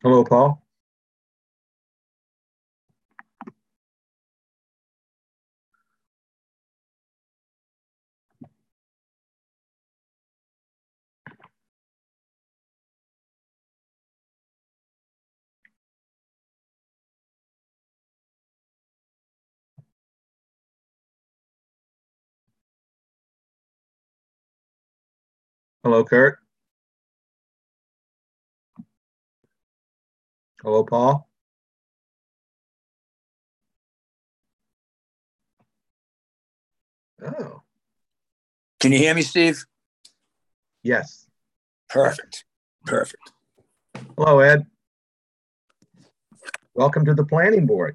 Hello, Paul. Hello, Kurt. Hello, Paul. Oh, Can you hear me, Steve? yes. Perfect. Perfect. Hello, Ed. Welcome to the planning board.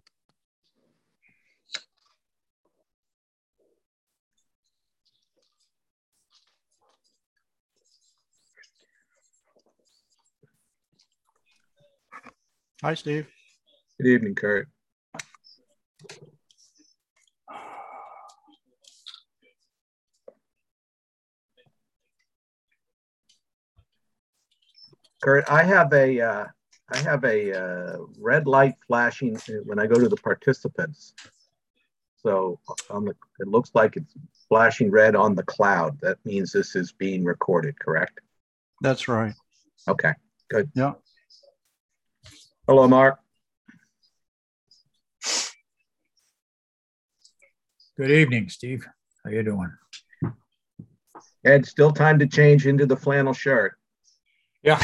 Hi, Steve. Good evening, Kurt. Kurt, I have a red light flashing when I go to the participants. So it looks like it's flashing red on the cloud. That means this is being recorded, correct? That's right. Okay, good. Yeah. Hello, Mark. Good evening, Steve. How you doing? Ed, still time to change into the flannel shirt. Yeah.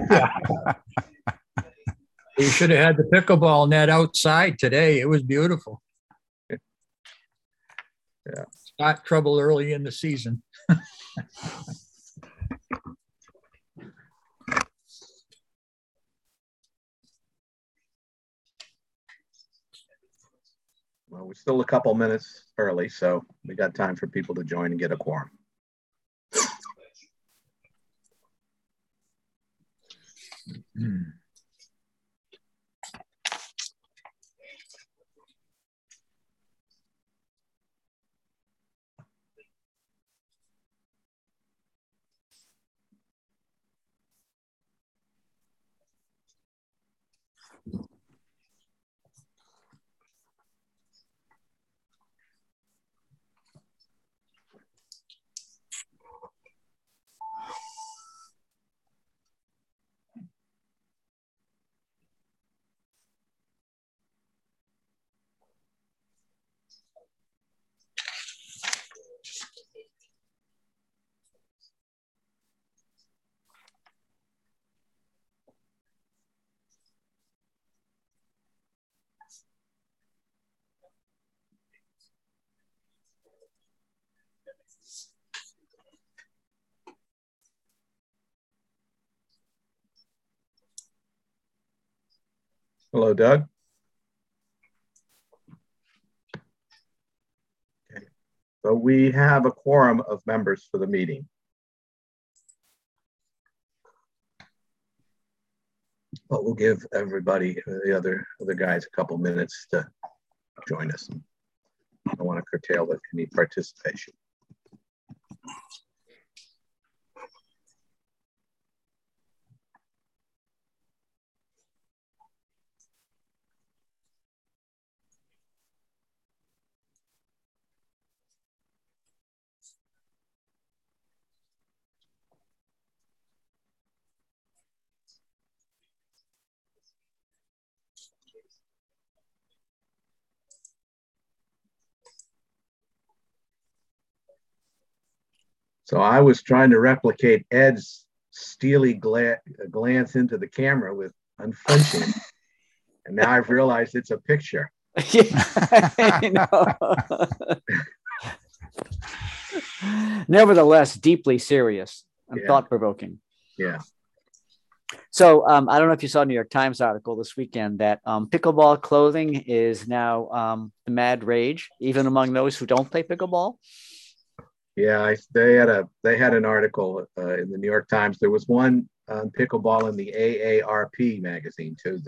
We should have had the pickleball net outside today. It was beautiful. Yeah. Not trouble early in the season. Well, we're still a couple minutes early, so we got time for people to join and get a quorum. Hello, Doug. Okay. So we have a quorum of members for the meeting. But we'll give everybody, the other guys, a couple minutes to join us. I don't want to curtail any participation. So I was trying to replicate Ed's steely glance into the camera with unflinching. And now I've realized it's a picture. Nevertheless, deeply serious and thought-provoking. Yeah. So I don't know if you saw a New York Times article this weekend that pickleball clothing is now the mad rage, even among those who don't play pickleball. Yeah, they had an article in the New York Times. There was one on pickleball in the AARP magazine too.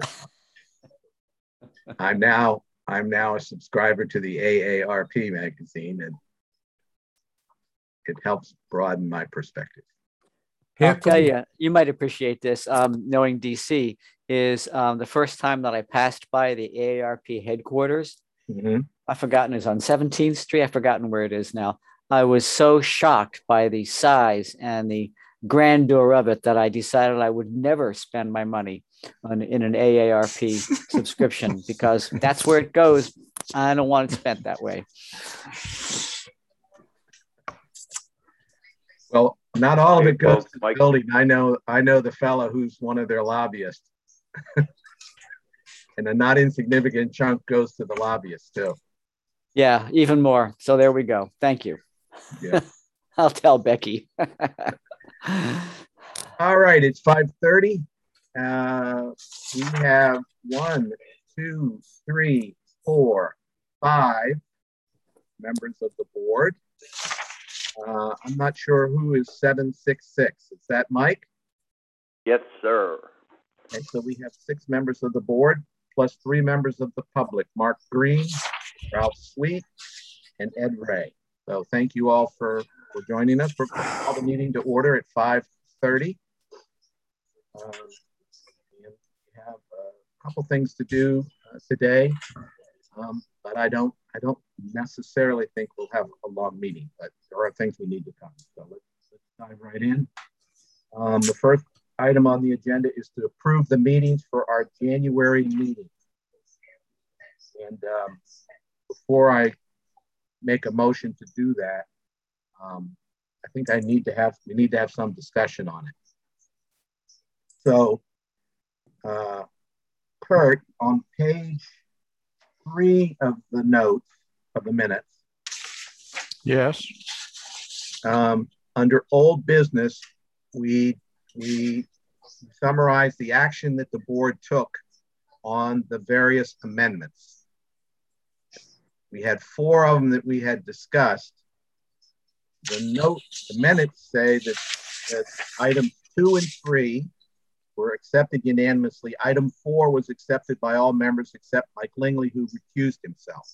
I'm now a subscriber to the AARP magazine, and it helps broaden my perspective. I'll tell you, you might appreciate this, knowing DC. is the first time that I passed by the AARP headquarters. Mhm. I've forgotten it's on 17th Street. I've forgotten where it is now. I was so shocked by the size and the grandeur of it that I decided I would never spend my money in an AARP subscription because that's where it goes. I don't want it spent that way. Well, not all of Hey, it goes folks, to the Mike. building. I know the fellow who's one of their lobbyists. And a not insignificant chunk goes to the lobbyists too. Yeah, even more. So there we go. Thank you. Yeah. I'll tell Becky. All right, it's 5:30. We have 1, 2, 3, 4, 5 members of the board. I'm not sure who is 766. Is that Mike? Yes, sir. Okay, so we have 6 members of the board plus 3 members of the public: Mark Green, Ralph Sweet, and Ed Ray. So thank you all for joining us. We're going to call the meeting to order at 5:30. And we have a couple things to do today, but I don't necessarily think we'll have a long meeting, but there are things we need to cover. So let's dive right in. The first item on the agenda is to approve the meetings for our January meeting. And before I make a motion to do that, I think we need to have some discussion on it. So, Kurt, on page 3 of the notes of the minutes, Yes. under old business, we summarize the action that the board took on the various amendments. We had 4 of them that we had discussed. The minutes say that items 2 and 3 were accepted unanimously. Item 4 was accepted by all members except Mike Lingley, who recused himself.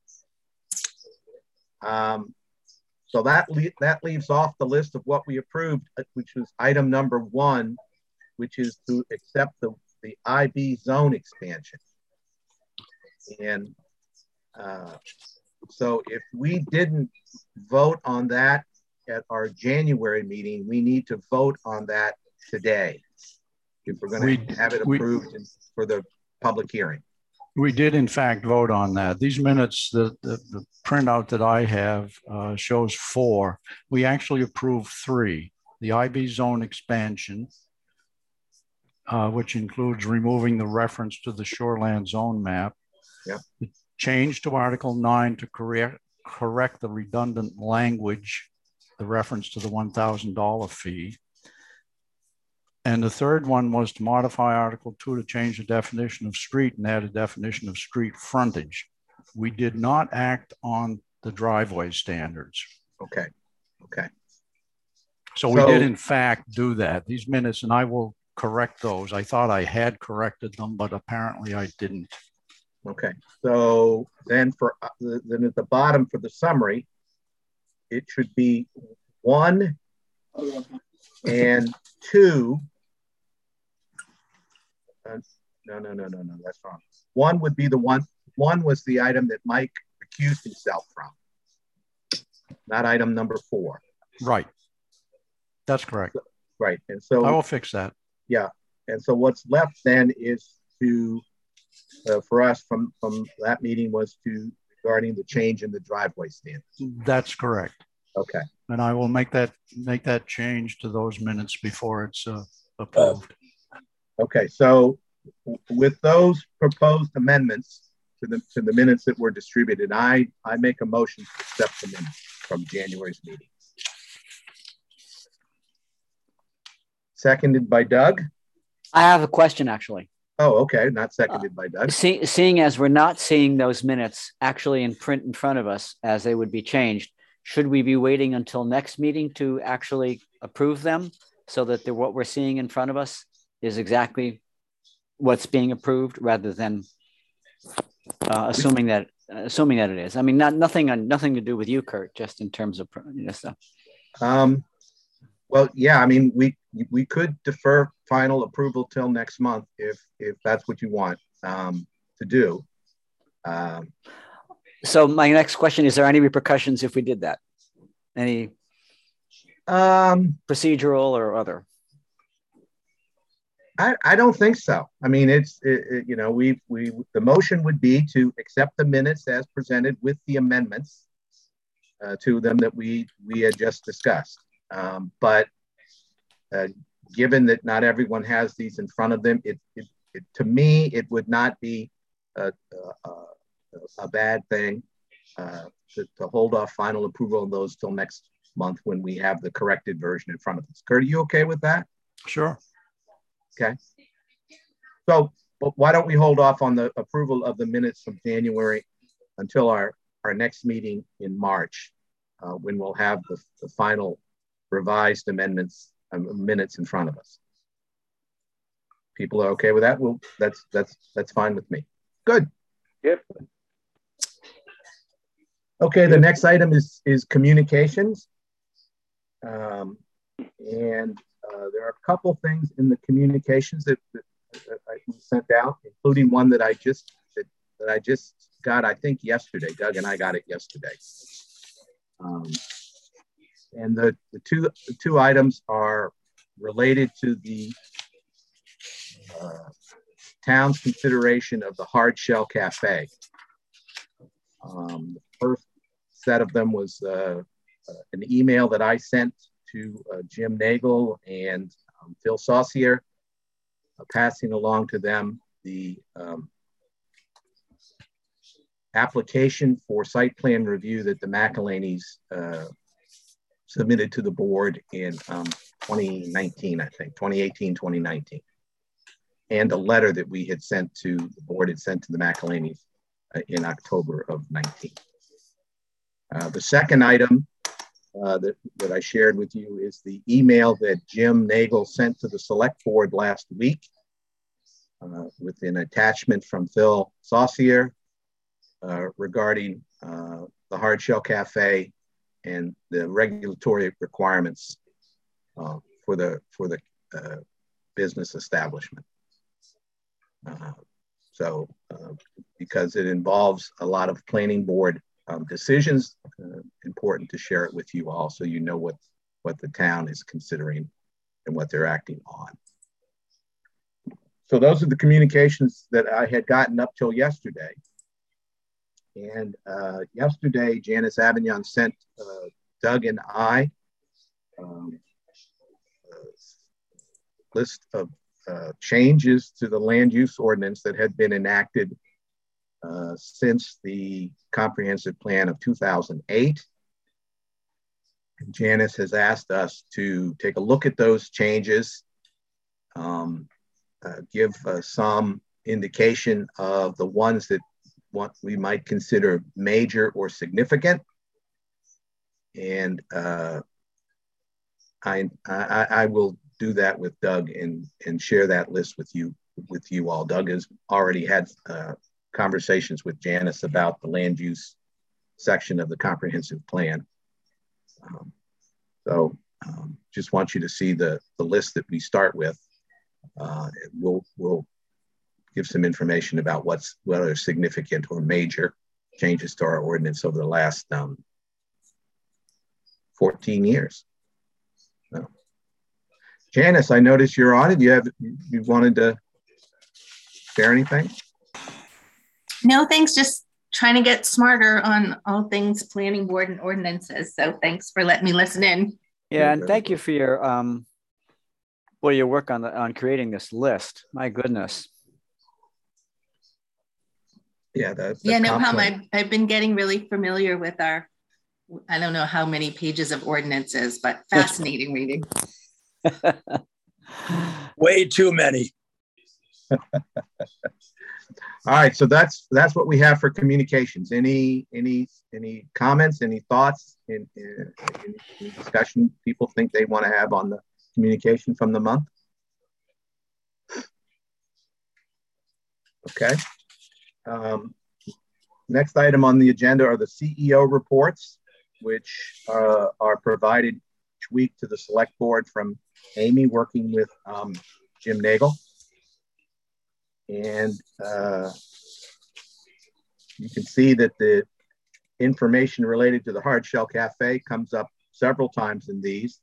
So that leaves off the list of what we approved, which was item number 1, which is to accept the IB zone expansion. And so if we didn't vote on that at our January meeting, we need to vote on that today if we're going to have it approved for the public hearing. We did in fact vote on that. These minutes, the printout that I have shows 4. We actually approved 3. The IB zone expansion, which includes removing the reference to the shoreland zone map. Yep. The change to Article 9 to correct the redundant language, the reference to the $1,000 fee. And the third one was to modify Article 2 to change the definition of street and add a definition of street frontage. We did not act on the driveway standards. Okay. So we did in fact do that. These minutes, and I will correct those. I thought I had corrected them, but apparently I didn't. Okay. So then then at the bottom for the summary, it should be 1 and 2. No, that's wrong. 1 would be the one. 1 was the item that Mike recused himself from, not item number 4. Right. That's correct. Right. And so I will fix that. Yeah. And so what's left then is to, for us from that meeting was regarding the change in the driveway standards. That's correct. Okay. And I will make that change to those minutes before it's approved. Okay. So with those proposed amendments to the minutes that were distributed, I make a motion to accept the minutes from January's meeting. Seconded by Doug. I have a question, actually. Oh, okay. Not seconded by Doug. Seeing as we're not seeing those minutes actually in print in front of us as they would be changed, should we be waiting until next meeting to actually approve them so that what we're seeing in front of us is exactly what's being approved rather than assuming that it is? I mean, nothing to do with you, Kurt, just in terms of stuff. Well, yeah, I mean, we we could defer final approval till next month if that's what you want to do. So my next question, is there any repercussions if we did that? Any procedural or other? I don't think so. I mean, you know, the motion would be to accept the minutes as presented with the amendments to them that we had just discussed. But given that not everyone has these in front of them, to me, it would not be a bad thing to hold off final approval of those till next month when we have the corrected version in front of us. Kurt, are you okay with that? Sure. Okay. So why don't we hold off on the approval of the minutes from January until our next meeting in March, when we'll have the final revised minutes in front of us. People are okay with that? Well, that's fine with me. Good. Yep. Okay, the next item is communications. There are a couple things in the communications that I sent out, including one that I just got, I think, yesterday. Doug and I got it yesterday. And the two items are related to the town's consideration of the Hard Shell Cafe. The first set of them was an email that I sent to Jim Nagel and Phil Saucier, passing along to them the application for site plan review that the McElhaney's submitted to the board in 2019, I think, 2018, 2019. And a letter that we had sent to, the board had sent to the McElhaney's in October of 19. The second item that I shared with you is the email that Jim Nagel sent to the select board last week with an attachment from Phil Saucier regarding the Hard Shell Cafe and the regulatory requirements for the business establishment. Because it involves a lot of planning board decisions, important to share it with you all so you know what the town is considering and what they're acting on. So those are the communications that I had gotten up till yesterday. And yesterday, Janice Avignon sent Doug and I a list of changes to the land use ordinance that had been enacted since the comprehensive plan of 2008. And Janice has asked us to take a look at those changes, give some indication of the ones that what we might consider major or significant. And I will do that with Doug and share that list with you all. Doug has already had conversations with Janice about the land use section of the comprehensive plan. Just want you to see the list that we start with. We'll give some information about what are significant or major changes to our ordinance over the last 14 years. So, Janice, I noticed you're on it. You wanted to share anything? No, thanks. Just trying to get smarter on all things planning board and ordinances. So thanks for letting me listen in. Yeah, and thank you for your your work on creating this list. My goodness. Yeah, no problem. I've been getting really familiar with our, I don't know how many pages of ordinances, but fascinating reading. Way too many. All right, so that's what we have for communications. Any comments, any thoughts, any discussion people think they want to have on the communication from the month? Okay. Next item on the agenda are the CEO reports, which are provided each week to the select board from Amy working with Jim Nagel. And you can see that the information related to the Hard Shell Cafe comes up several times in these.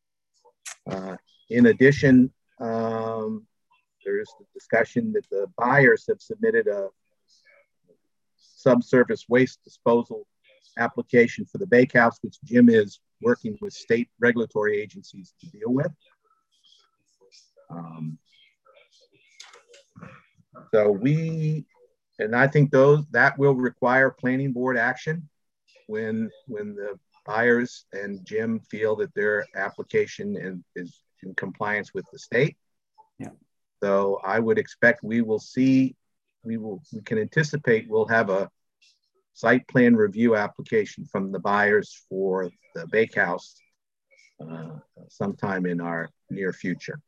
In addition, there's the discussion that the buyers have submitted a subsurface waste disposal application for the bakehouse, which Jim is working with state regulatory agencies to deal with. And I think that will require planning board action when the buyers and Jim feel that their application is in compliance with the state. Yeah. So I would expect we can anticipate we'll have a site plan review application from the buyers for the bakehouse sometime in our near future.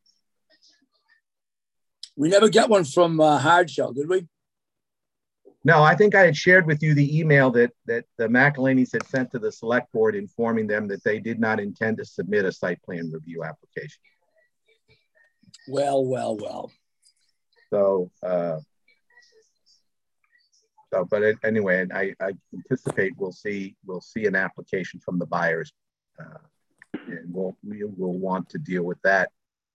We never get one from Hard Shell, did we? No, I think I had shared with you the email that the McElhaney's had sent to the select board informing them that they did not intend to submit a site plan review application. Well. So, anyway, I anticipate we'll see an application from the buyers, and we will want to deal with that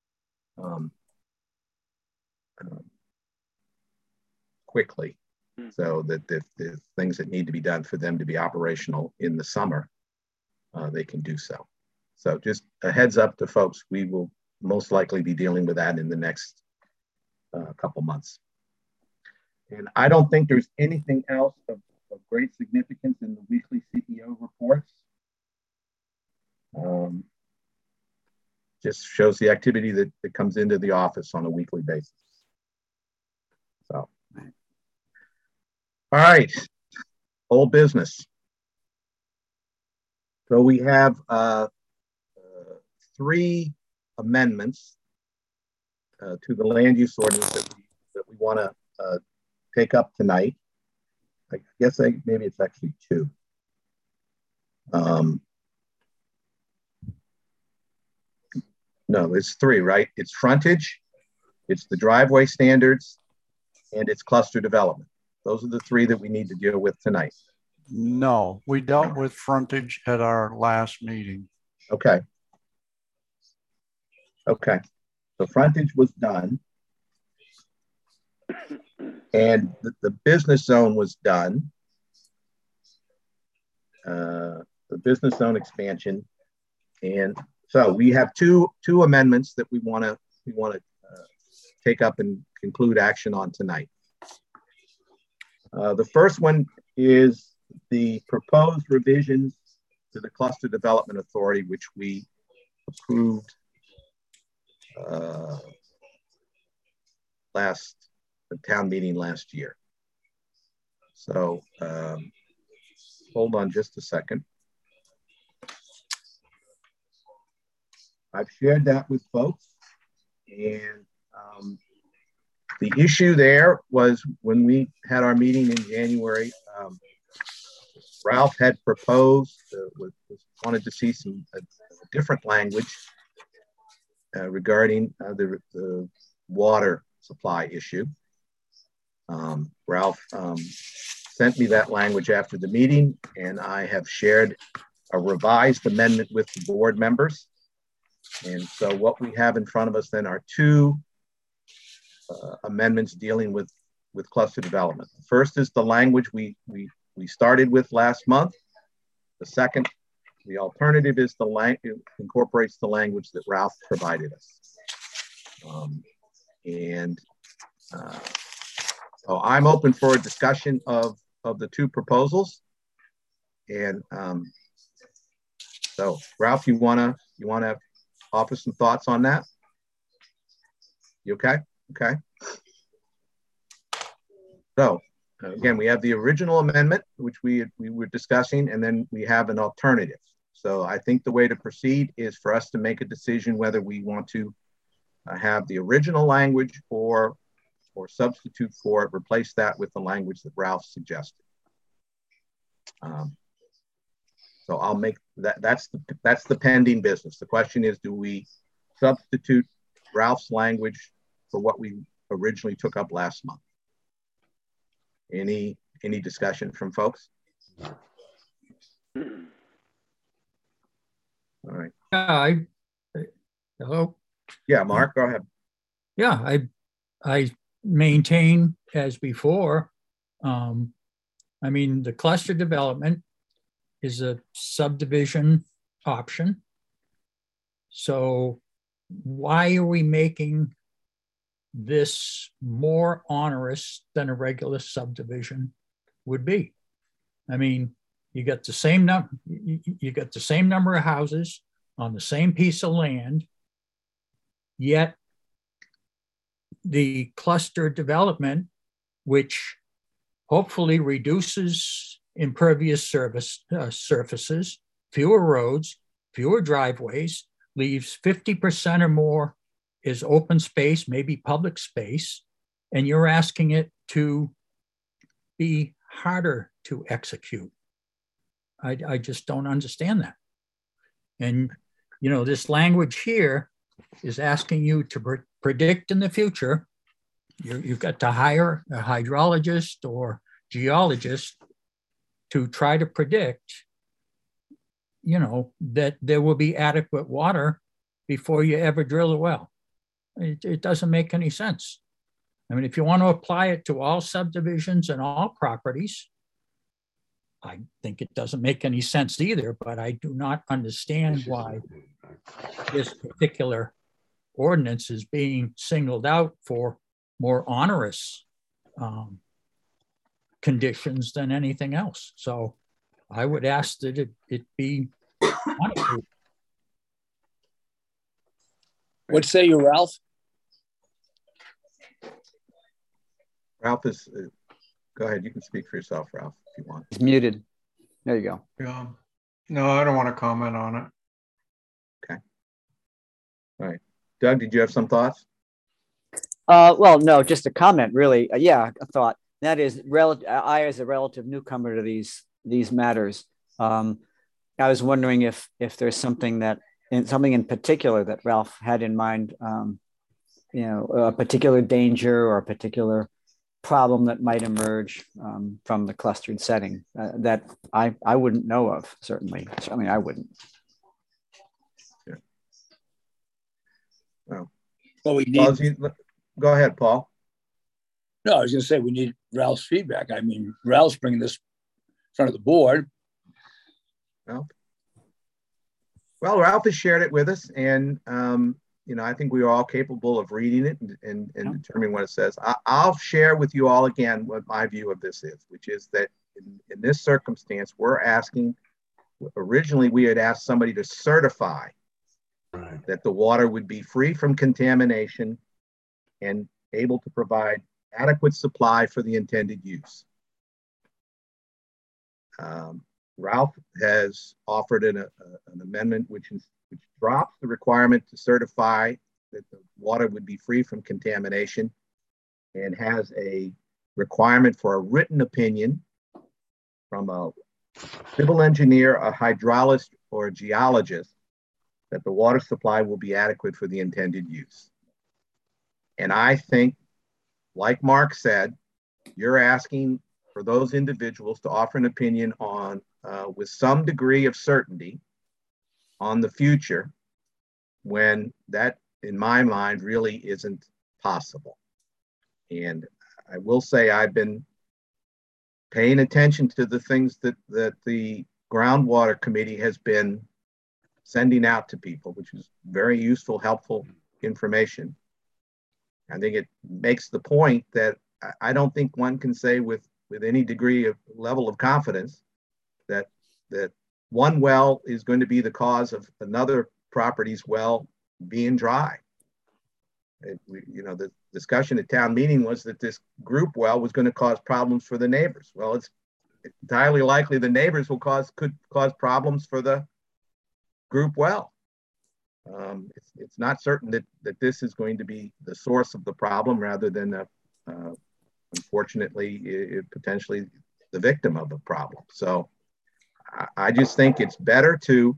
quickly, so that the things that need to be done for them to be operational in the summer, they can do so. So just a heads up to folks, we will most likely be dealing with that in the next couple months. And I don't think there's anything else of great significance in the weekly CEO reports. Just shows the activity that comes into the office on a weekly basis. So, all right, old business. So we have 3 amendments to the land use ordinance that we want to take up tonight. I guess maybe it's actually 2. No, it's 3, right? It's frontage, it's the driveway standards, and it's cluster development. Those are the 3 that we need to deal with tonight. No, we dealt with frontage at our last meeting. Okay. Okay. So frontage was done. And the business zone was done. The business zone expansion. And so we have two amendments that we want to take up and conclude action on tonight. The first one is the proposed revisions to the Cluster Development Authority, which we approved town meeting last year. So hold on just a second. I've shared that with folks, and the issue there was when we had our meeting in January, Ralph had proposed, wanted to see some different language regarding the water supply issue. Ralph sent me that language after the meeting, and I have shared a revised amendment with the board members. And so what we have in front of us then are 2 amendments dealing with cluster development. The first is the language we started with last month. The second, the alternative, is incorporates the language that Ralph provided us. So I'm open for a discussion of the 2 proposals. And so Ralph, you wanna offer some thoughts on that? You okay? Okay. So again, we have the original amendment, which we were discussing, and then we have an alternative. So I think the way to proceed is for us to make a decision whether we want to have the original language or substitute for it, replace that with the language that Ralph suggested. So I'll make that. That's the pending business. The question is, do we substitute Ralph's language for what we originally took up last month? Any discussion from folks? All right. Hello. Yeah, Mark, go ahead. Yeah, I maintain as before. I mean, the cluster development is a subdivision option. So why are we making this more onerous than a regular subdivision would be? I mean, you got the same number of houses on the same piece of land, yet the cluster development, which hopefully reduces impervious surfaces, fewer roads, fewer driveways, leaves 50% or more is open space, maybe public space, and you're asking it to be harder to execute. I just don't understand that. And, you know, this language here is asking you to predict in the future. You've got to hire a hydrologist or geologist to try to predict, you know, that there will be adequate water before you ever drill a well. It doesn't make any sense. I mean, if you want to apply it to all subdivisions and all properties, I think it doesn't make any sense either, but I do not understand why this particular ordinance is being singled out for more onerous conditions than anything else. So I would ask that it be monitored. What say you, Ralph? Ralph is, go ahead. You can speak for yourself, Ralph, if you want. He's muted. There you go. Yeah. No, I don't want to comment on it. Okay. All right. Doug, did you have some thoughts? Well, no, just a comment, really. Yeah, a thought. That is, I, as a relative newcomer to these matters, I was wondering if there's something in particular that Ralph had in mind, you know, a particular danger or a particular problem that might emerge from the clustered setting that I wouldn't know of. Certainly I wouldn't. Yeah. Well, we need. Go ahead, Paul. No, I was going to say we need Ralph's feedback. I mean, Ralph's bringing this in front of the board. Well, Ralph has shared it with us, and you know, I think we are all capable of reading it and determining what it says. I'll share with you all again what my view of this is, which is that in this circumstance, we're asking. Originally, we had asked somebody to certify that the water would be free from contamination and able to provide adequate supply for the intended use. Ralph has offered an amendment which drops the requirement to certify that the water would be free from contamination and has a requirement for a written opinion from a civil engineer, a hydrologist, or a geologist that the water supply will be adequate for the intended use. And I think, like Mark said, you're asking for those individuals to offer an opinion on, with some degree of certainty, on the future, when that, in my mind, really isn't possible. And I will say I've been paying attention to the things that the groundwater committee has been sending out to people, which is very useful, helpful information. I think it makes the point that I don't think one can say with any degree of level of confidence that one well is going to be the cause of another property's well being dry. You know, the discussion at town meeting was that this group well was going to cause problems for the neighbors. Well, it's entirely likely the neighbors could cause problems for the group well. It's not certain that this is going to be the source of the problem rather than, unfortunately, potentially the victim of the problem. So I just think it's better to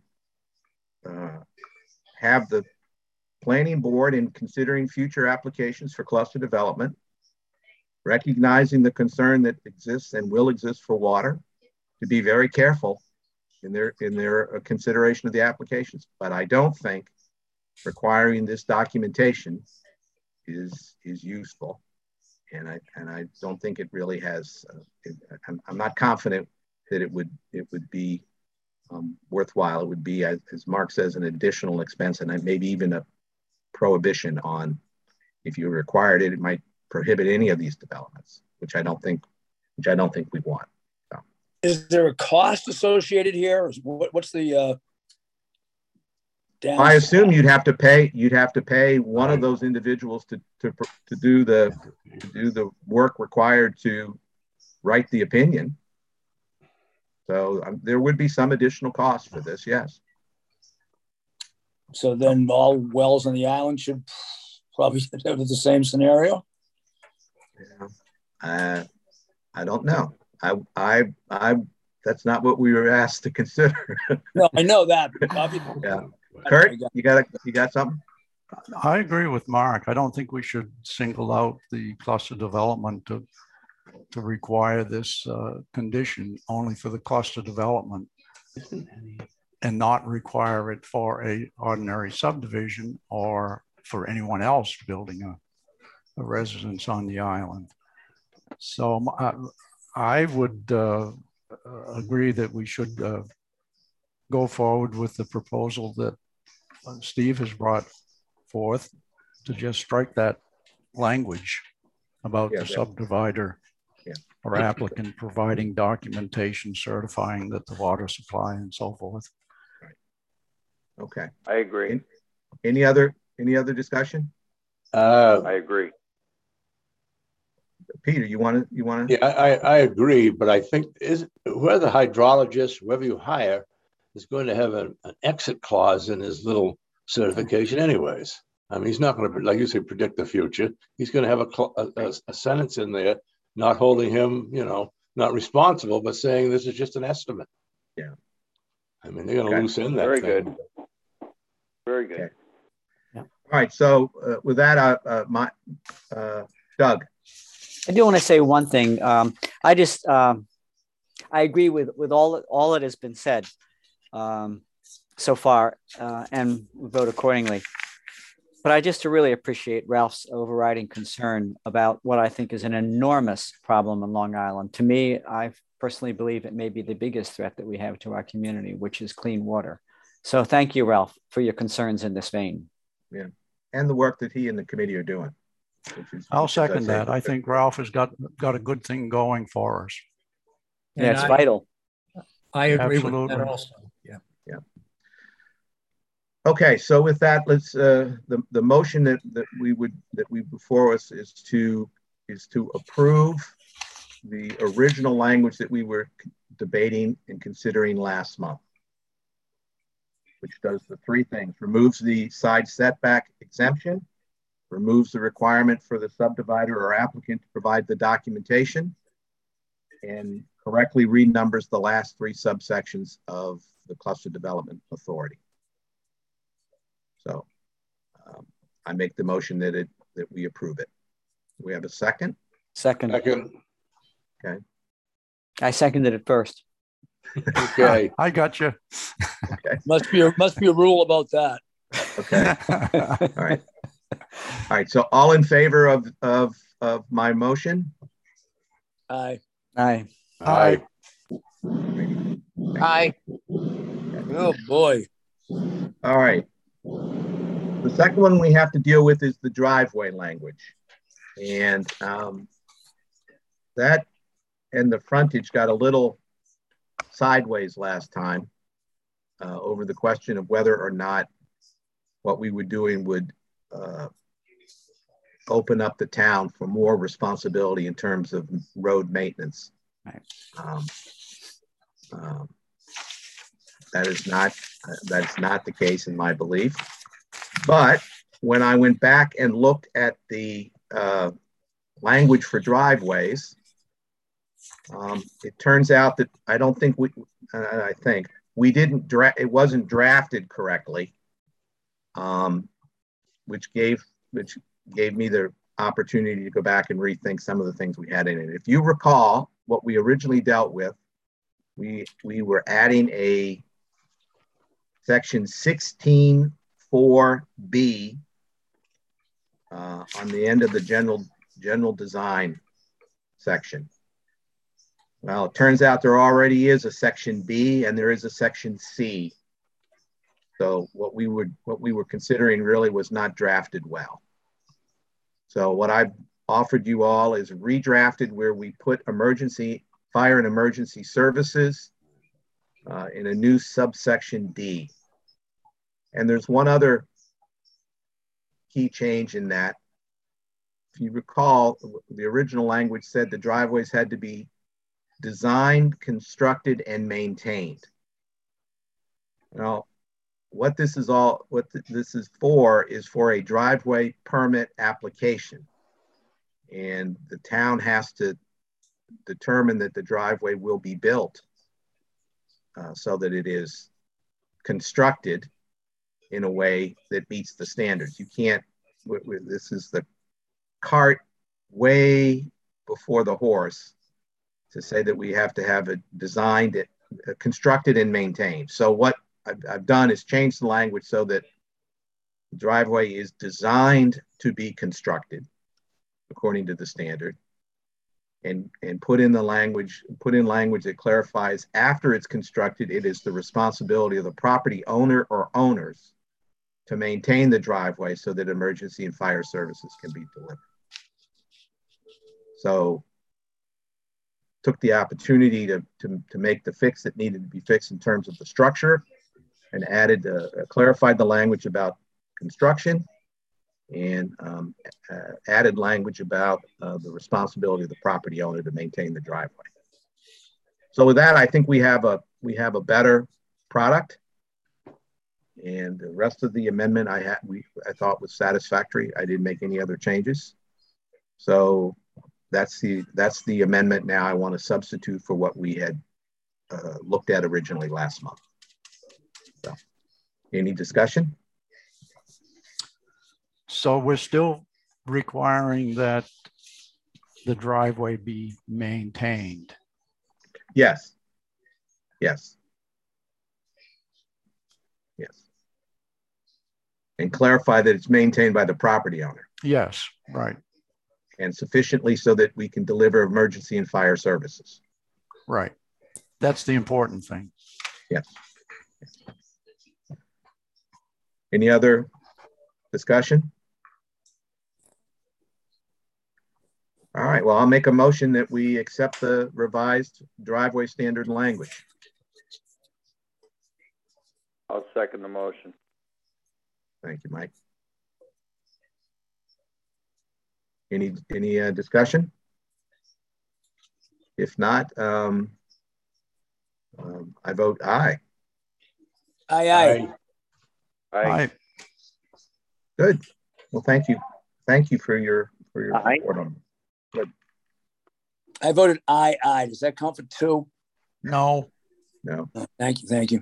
have the planning board in considering future applications for cluster development, recognizing the concern that exists and will exist for water, to be very careful in their consideration of the applications. But I don't think requiring this documentation is useful, and I don't think it really has. I'm not confident that it would be worthwhile. It would be, as Mark says, an additional expense, and maybe even a prohibition on, if you required it, it might prohibit any of these developments, which I don't think we want. So. Is there a cost associated here? What's the I assume you'd have to pay one of those individuals to do the work required to write the opinion. So there would be some additional cost for this, yes. So then all wells on the island should probably have the same scenario? Yeah. I don't know. I that's not what we were asked to consider. No, I know that. Yeah. Kurt, you got something? I agree with Mark. I don't think we should single out the cluster development to require this condition only for the cluster development and not require it for a ordinary subdivision or for anyone else building a residence on the island. So I would agree that we should go forward with the proposal that Steve has brought forth to just strike that language about the subdivider or applicant providing documentation certifying that the water supply and so forth. Right. Okay. I agree. Any other discussion? I agree. Peter, you want to? Yeah, I agree, but I think whoever the hydrologist, whoever you hire, is going to have an exit clause in his little certification anyways. I mean, he's not going to, like you say, predict the future. He's going to have a sentence in there not holding him, not responsible, but saying this is just an estimate. Yeah. I mean, they're going to loosen that. Very thing. good. Very good. Okay. Yeah. All right. So with that, Doug. I do want to say one thing. I agree with all that has been said so far, and vote accordingly. But I just really appreciate Ralph's overriding concern about what I think is an enormous problem in Long Island. To me, I personally believe it may be the biggest threat that we have to our community, which is clean water. So thank you, Ralph, for your concerns in this vein. Yeah, and the work that he and the committee are doing. I'll second that. I think Ralph has got a good thing going for us. Yeah, it's vital. I agree with that also. Yeah. Yeah. Okay, so with that, let's the motion that we before us is to approve the original language that we were debating and considering last month, which does the three things: removes the side setback exemption, removes the requirement for the subdivider or applicant to provide the documentation, and correctly renumbers the last three subsections of the Cluster Development Authority. So I make the motion that we approve it. Do we have a second? Second. Okay. I seconded it first. Okay. I got you. Okay. Must be a rule about that. Okay. All right. All right. So all in favor of my motion? Aye. Aye. Aye. Aye. Oh boy. All right. The second one we have to deal with is the driveway language. And that and the frontage got a little sideways last time over the question of whether or not what we were doing would open up the town for more responsibility in terms of road maintenance. Right. That is not the case in my belief. But when I went back and looked at the language for driveways, it turns out that I don't think I think we didn't draft, it wasn't drafted correctly, which gave me the opportunity to go back and rethink some of the things we had in it. If you recall what we originally dealt with, we were adding a section 16(4)B on the end of the general design section. Well, it turns out there already is a section B and there is a section C. So what we were considering really was not drafted well. So what I've offered you all is redrafted where we put fire and emergency services in a new subsection D. And there's one other key change in that. If you recall, the original language said the driveways had to be designed, constructed, and maintained. Now, what this is for is for a driveway permit application. And the town has to determine that the driveway will be built so that it is constructed in a way that meets the standards. You can't, this is the cart way before the horse to say that we have to have it designed, constructed and maintained. So what I've done is change the language so that the driveway is designed to be constructed according to the standard, and put in language that clarifies after it's constructed, it is the responsibility of the property owner or owners to maintain the driveway so that emergency and fire services can be delivered. So took the opportunity to make the fix that needed to be fixed in terms of the structure, and added, clarified the language about construction, and added language about the responsibility of the property owner to maintain the driveway. So with that, I think we have a better product, and the rest of the amendment I thought was satisfactory. I didn't make any other changes. So that's the amendment now I want to substitute for what we had looked at originally last month. So, any discussion? So we're still requiring that the driveway be maintained. Yes. Yes. Yes. And clarify that it's maintained by the property owner. Yes, right. And sufficiently so that we can deliver emergency and fire services. Right. That's the important thing. Yes. Any other discussion? All right, well, I'll make a motion that we accept the revised driveway standard language. I'll second the motion. Thank you, Mike. Any discussion? If not, I vote aye. Aye, aye. Aye. Good. Well, thank you. Thank you for your support on it. Good. I voted aye, aye. Does that count for two? No. No. Thank you. Thank you.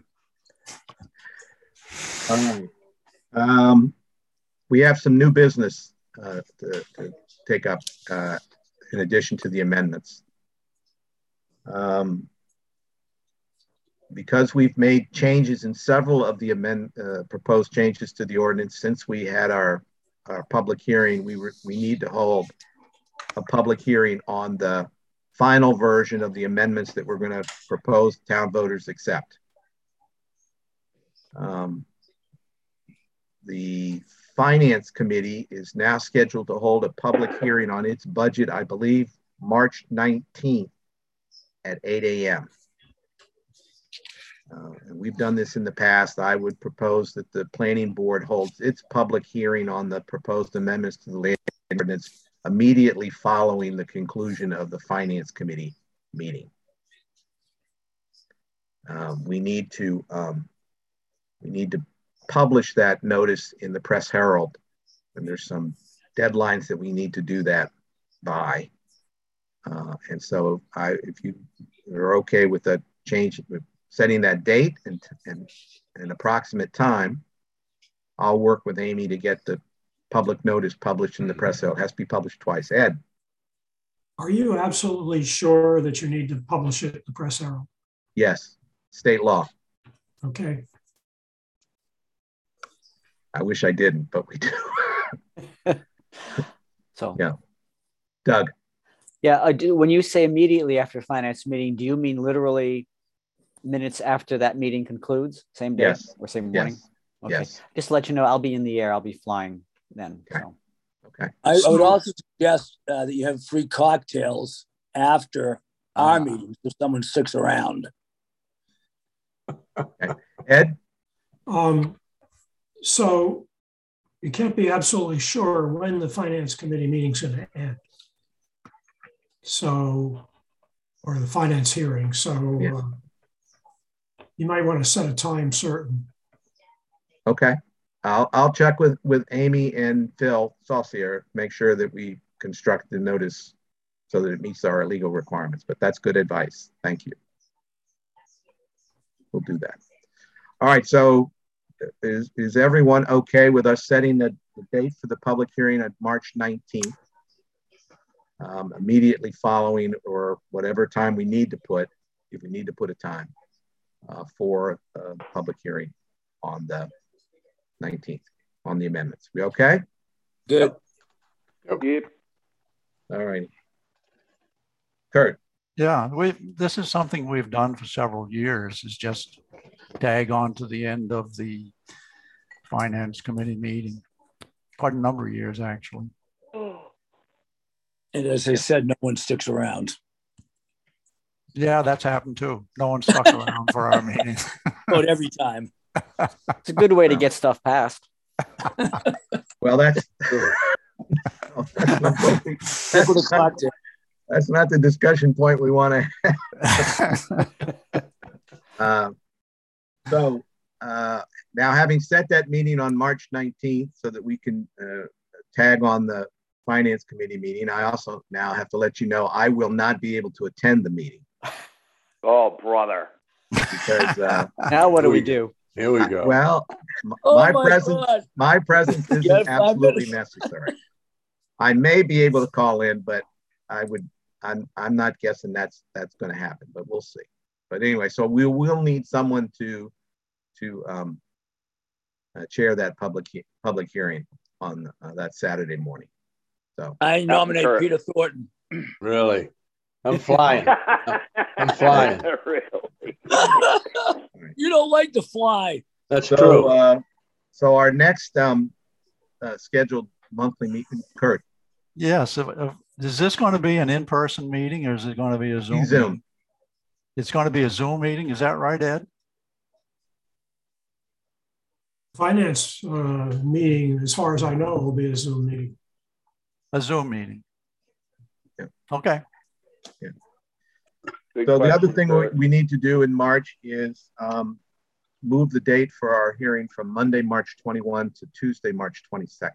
All right. We have some new business to take up in addition to the amendments. Because we've made changes in several of the proposed changes to the ordinance since we had our public hearing, we need to hold a public hearing on the final version of the amendments that we're going to propose town voters accept. The Finance Committee is now scheduled to hold a public hearing on its budget, I believe, March 19th at 8 a.m. And we've done this in the past. I would propose that the planning board holds its public hearing on the proposed amendments to the land ordinance immediately following the conclusion of the Finance Committee meeting. We need to publish that notice in the Press Herald, and there's some deadlines that we need to do that by. And so if you are okay with that change, setting that date and an approximate time. I'll work with Amy to get the public notice published in the press. So it has to be published twice. Ed? Are you absolutely sure that you need to publish it in the Press Herald? Yes, state law. Okay. I wish I didn't, but we do. So yeah. Doug? Yeah, when you say immediately after finance meeting, do you mean literally minutes after that meeting concludes? Same day or same morning? Yes. Okay. Yes. Just to let you know, I'll be in the air. I'll be flying then. Okay. So. Okay. I would also suggest that you have free cocktails after our meetings if someone sticks around. Okay. Ed? So you can't be absolutely sure when the Finance Committee meeting's going to end. So, or the finance hearing. So you might want to set a time certain. Okay. I'll check with Amy and Phil Saucier, make sure that we construct the notice so that it meets our legal requirements. But that's good advice. Thank you. We'll do that. All right. So is everyone okay with us setting the date for the public hearing at March 19th? Immediately following, or whatever time we need to put, if we need to put a time for the public hearing on the 19th on the amendments. We okay? Good. Yep. All right. Kurt? Yeah, this is something we've done for several years, is just tag on to the end of the Finance Committee meeting. Quite a number of years, actually. And as I said, no one sticks around. Yeah, that's happened too. No one stuck around for our meetings. But every time. It's a good way to get stuff passed. Well, that's that's not the discussion point we want to have. So now, having set that meeting on March 19th so that we can tag on the Finance Committee meeting, I also now have to let you know I will not be able to attend the meeting. Oh, brother. Because now what do we do? Here we go. Well, my presence isn't absolutely necessary. I may be able to call in, but I'm not guessing that's going to happen, but we'll see. But anyway, so we will need someone to chair that public hearing on that Saturday morning. So I nominate Peter Thornton. Really? I'm flying. I'm flying. Really? You don't like to fly. That's true. So our next scheduled monthly meeting, Kurt. Yes. Is this going to be an in-person meeting, or is it going to be a Zoom? Zoom. It's going to be a Zoom meeting. Is that right, Ed? Finance meeting, as far as I know, will be a Zoom meeting. A Zoom meeting. Yeah. Okay. Yeah. So the other thing we need to do in March is move the date for our hearing from Monday, March 21 to Tuesday, March 22nd.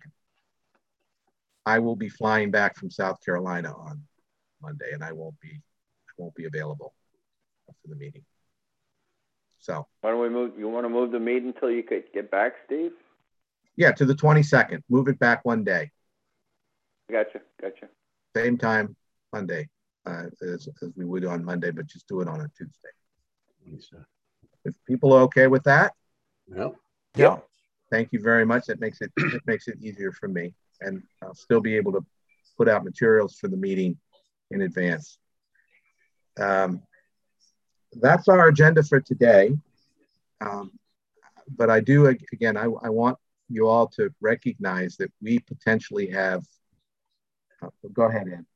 I will be flying back from South Carolina on Monday, and I won't be available for the meeting. So why don't we move? You want to move the meeting until you could get back, Steve? Yeah, to the 22nd. Move it back one day. Gotcha. Same time Monday as we would on Monday, but just do it on a Tuesday. If people are okay with that, yeah. Thank you very much. That makes it easier for me, and I'll still be able to put out materials for the meeting in advance. That's our agenda for today. But I do, again, I want you all to recognize that we potentially have, go ahead, Ed.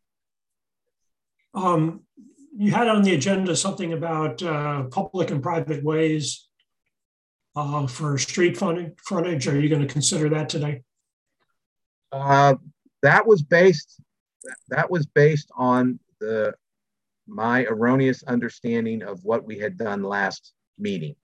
You had on the agenda something about public and private ways for street frontage. Are you going to consider that today? That was based on my erroneous understanding of what we had done last meeting.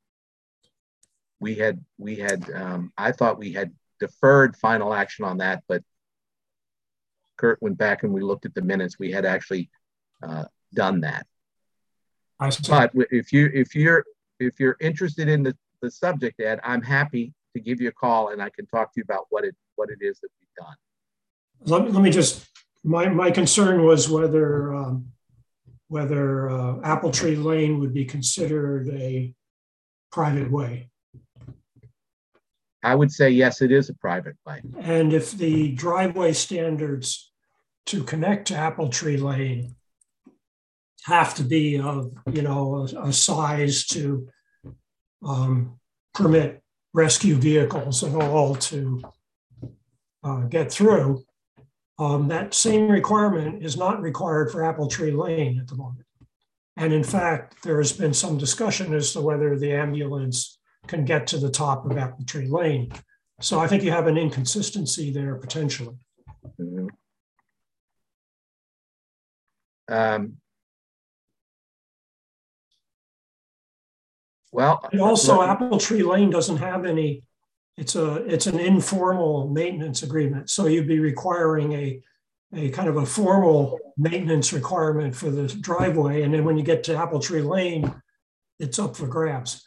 I thought we had deferred final action on that, but Kurt went back and we looked at the minutes. We had actually done that. I see. But if you're if you're interested in the subject, Ed, I'm happy to give you a call and I can talk to you about what it is that we've done. Let me just, my concern was whether Apple Tree Lane would be considered a private way. I would say, yes, it is a private way. And if the driveway standards to connect to Apple Tree Lane have to be of, a size to permit rescue vehicles and all to get through, that same requirement is not required for Apple Tree Lane at the moment. And in fact, there has been some discussion as to whether the ambulance can get to the top of Apple Tree Lane. So I think you have an inconsistency there potentially. Mm-hmm. Well, and also Apple Tree Lane doesn't have any, it's an informal maintenance agreement. So you'd be requiring a kind of a formal maintenance requirement for the driveway. And then when you get to Apple Tree Lane, it's up for grabs.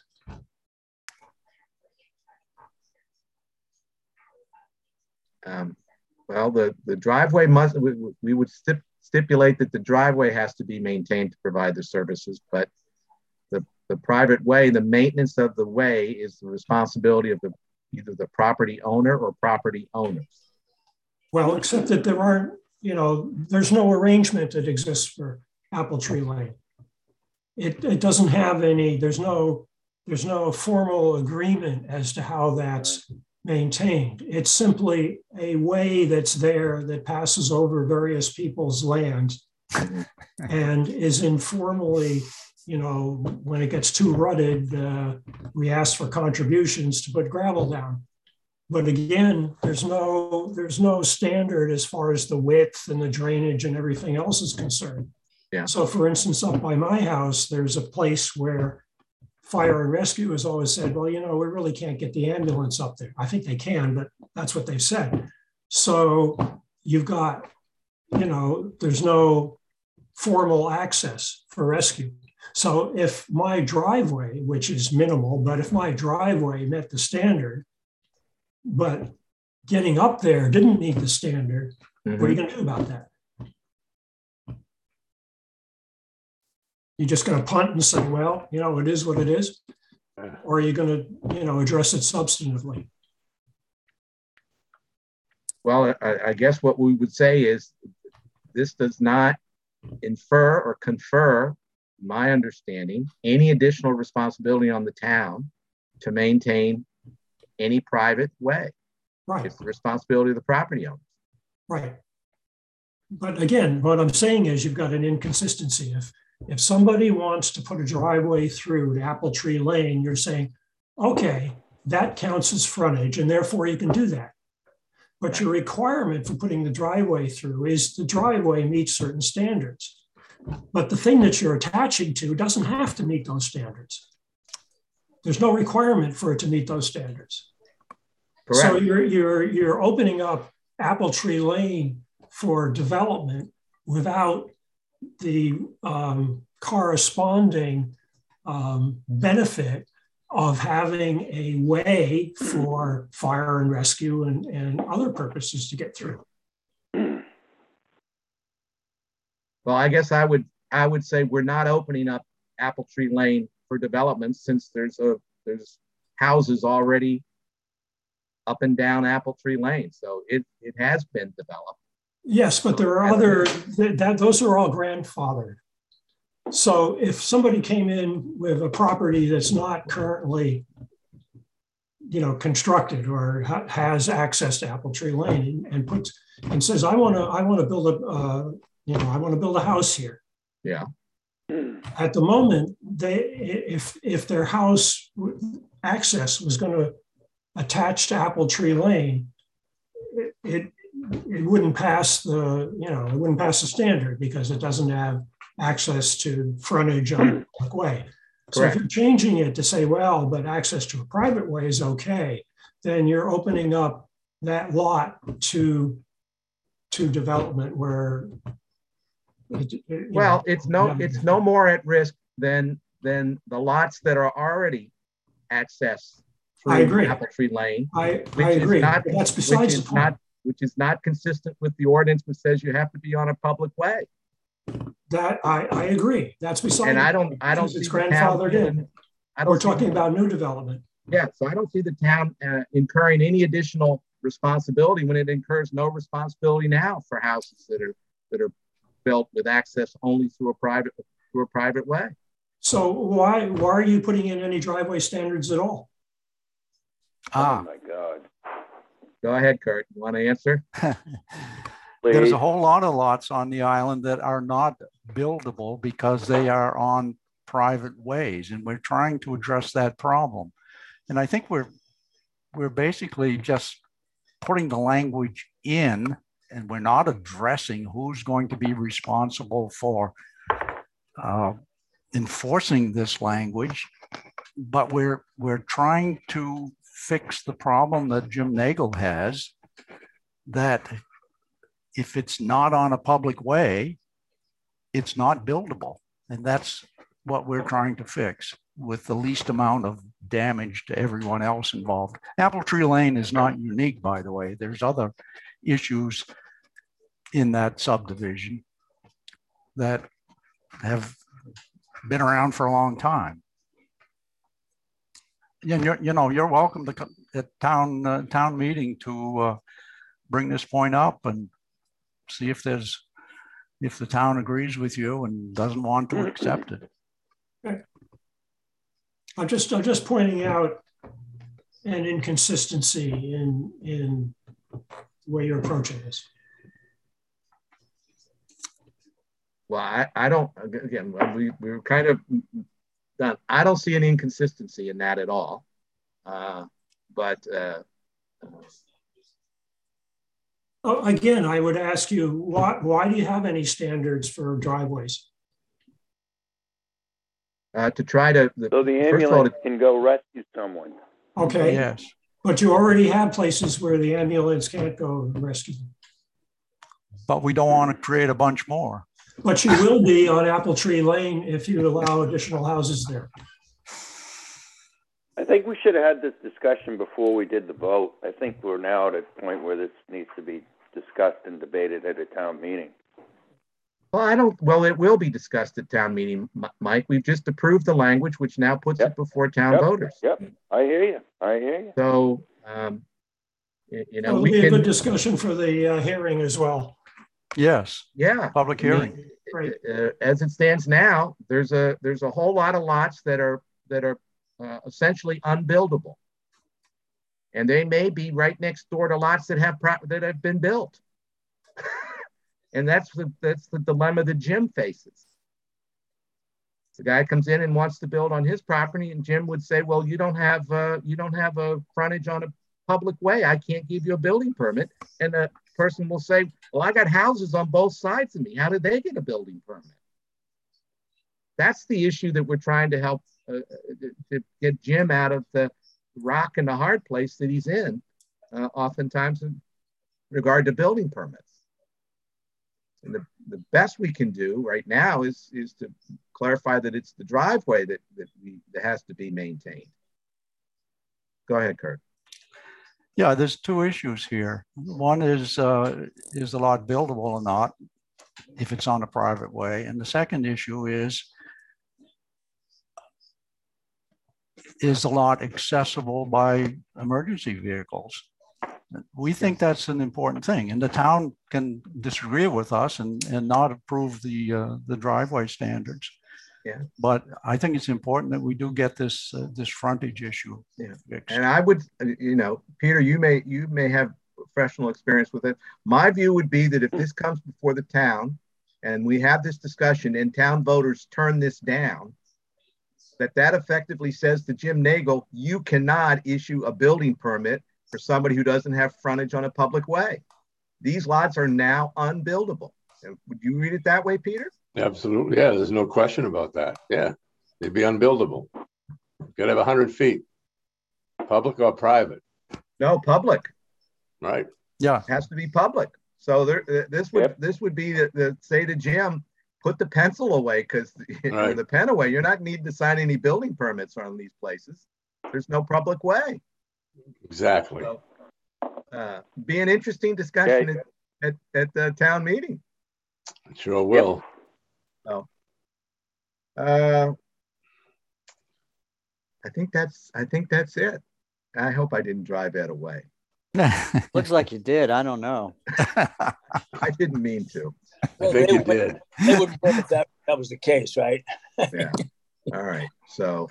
Well, the driveway must, we would stipulate that the driveway has to be maintained to provide the services, but the private way, the maintenance of the way is the responsibility of either the property owner or property owners. Well, except that there aren't, there's no arrangement that exists for Apple Tree Lane. It doesn't have any, there's no formal agreement as to how that's maintained. It's simply a way that's there that passes over various people's land and is informally, when it gets too rutted, we ask for contributions to put gravel down. But again, there's no standard as far as the width and the drainage and everything else is concerned. Yeah. So for instance, up by my house, there's a place where fire and rescue has always said, well, we really can't get the ambulance up there. I think they can, but that's what they've said. So you've got, there's no formal access for rescue. So if my driveway, which is minimal, but if my driveway met the standard, but getting up there didn't meet the standard, what are you going to do about that? You're just going to punt and say, well, it is what it is? Or are you going to, address it substantively? Well, I guess what we would say is this does not infer or confer, my understanding, any additional responsibility on the town to maintain any private way. Right. It's the responsibility of the property owner. Right. But again, what I'm saying is you've got an inconsistency. If somebody wants to put a driveway through to Apple Tree Lane, you're saying, okay, that counts as frontage and therefore you can do that. But your requirement for putting the driveway through is the driveway meets certain standards. But the thing that you're attaching to doesn't have to meet those standards. There's no requirement for it to meet those standards. Correct. So you're opening up Apple Tree Lane for development without the corresponding benefit of having a way for fire and rescue and other purposes to get through. Well, I guess I would say we're not opening up Apple Tree Lane for development since there's houses already up and down Apple Tree Lane. So it has been developed. Yes, but there are those are all grandfathered. So if somebody came in with a property that's not currently, constructed or has access to Apple Tree Lane and says, I want to build a house here. Yeah. At the moment, if their house access was going to attach to Apple Tree Lane, it wouldn't pass the standard because it doesn't have access to frontage on a public way. So if you're changing it to say, well, but access to a private way is okay, then you're opening up that lot to development where it's no more at risk than than the lots that are already accessed I agree. Apple Tree Lane. I agree. Not, but that's besides the point. Which is not consistent with the ordinance, which says you have to be on a public way. That I agree. That's besides. And I don't see it's grandfathered in. We're talking about new development. Yeah, so I don't see the town incurring any additional responsibility when it incurs no responsibility now for houses that are built with access only through a private way. So why are you putting in any driveway standards at all? Oh my God. Go ahead, Kurt. You want to answer? There's a whole lot of lots on the island that are not buildable because they are on private ways, and we're trying to address that problem. And I think we're basically just putting the language in, and we're not addressing who's going to be responsible for enforcing this language, but we're trying to fix the problem that Jim Nagel has, that if it's not on a public way, it's not buildable. And that's what we're trying to fix with the least amount of damage to everyone else involved. Apple Tree Lane is not unique, by the way. There's other issues in that subdivision that have been around for a long time. And you're welcome to come at town meeting to bring this point up and see if the town agrees with you and doesn't want to accept it. Okay. I'm just pointing out an inconsistency in the way you're approaching this. Well, I don't, again, we're kind of done. I don't see any inconsistency in that at all. Again, I would ask you, why do you have any standards for driveways? To try to... So the ambulance can go rescue someone. Okay. Yes. But you already have places where the ambulance can't go rescue them. But we don't want to create a bunch more. But you will be on Apple Tree Lane if you allow additional houses there. I think we should have had this discussion before we did the vote. I think we're now at a point where this needs to be discussed and debated at a town meeting. Well, it will be discussed at town meeting, Mike. We've just approved the language, which now puts it before town voters. Yep, I hear you. So, it'll be a good discussion for the hearing as well. Yes. Yeah. Public hearing. Right. As it stands now, there's a whole lot of lots that are essentially unbuildable, and they may be right next door to lots that have been built. And that's the dilemma that Jim faces. The guy comes in and wants to build on his property, and Jim would say, "Well, you don't have a frontage on a public way. I can't give you a building permit." And the person will say, "Well, I got houses on both sides of me. How did they get a building permit?" That's the issue that we're trying to help to get Jim out of the rock and the hard place that he's in, oftentimes in regard to building permits. And the best we can do right now is to clarify that it's the driveway that has to be maintained. Go ahead, Kurt. Yeah, there's two issues here. One is the lot buildable or not, if it's on a private way? And the second issue is the lot accessible by emergency vehicles? We think that's an important thing, and the town can disagree with us and not approve the driveway standards. Yeah. But I think it's important that we do get this frontage issue fixed. And I would, Peter, you may have professional experience with it. My view would be that if this comes before the town and we have this discussion and town voters turn this down, that effectively says to Jim Nagel, you cannot issue a building permit for somebody who doesn't have frontage on a public way. These lots are now unbuildable. Would you read it that way, Peter? Absolutely. Yeah, there's no question about that. Yeah, they'd be unbuildable. Got to have 100 feet. Public or private? No, public. Right. Yeah. It has to be public. So this would be the say to Jim, put the pencil away, because Right. the pen away, you're not needing to sign any building permits on these places. There's no public way. Exactly. So, be an interesting discussion at the town meeting. Sure will. So, I think that's it. I hope I didn't drive Ed away. Looks like you did. I don't know. I didn't mean to. I think you did. They wouldn't know if that was the case, right? Yeah. All right. So,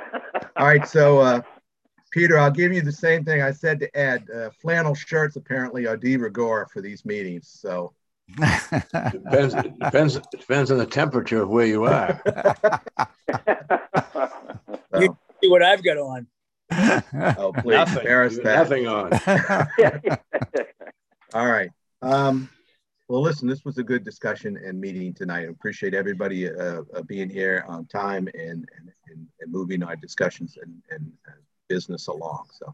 Peter, I'll give you the same thing I said to Ed. Flannel shirts apparently are de rigueur for these meetings. So depends on the temperature of where you are. You see what I've got on. Oh, please, embarrass that. Nothing on. All right. Well, listen, this was a good discussion and meeting tonight. I appreciate everybody being here on time and moving our discussions and business along. So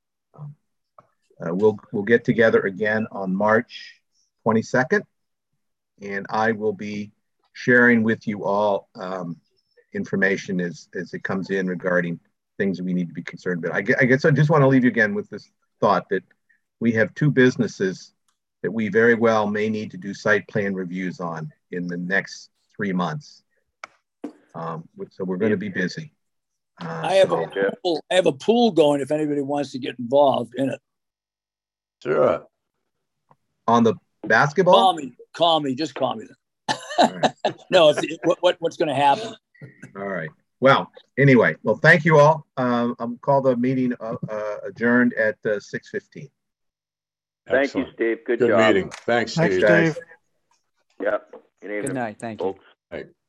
we'll get together again on March 22nd, and I will be sharing with you all information as it comes in regarding things that we need to be concerned about. I guess I just want to leave you again with this thought that we have two businesses that we very well may need to do site plan reviews on in the next 3 months. So we're going to be busy. I have a pool going if anybody wants to get involved in it. Sure. On the basketball? Call me. Just call me. Right. No, what's going to happen? All right. Well, anyway, thank you all. I'll call the meeting adjourned at 6:15. Thank you, Steve. Good Good job. meeting. Thanks, Thanks, Steve. Dave. Yep. Good evening, Good night. Thank you. folks. Right.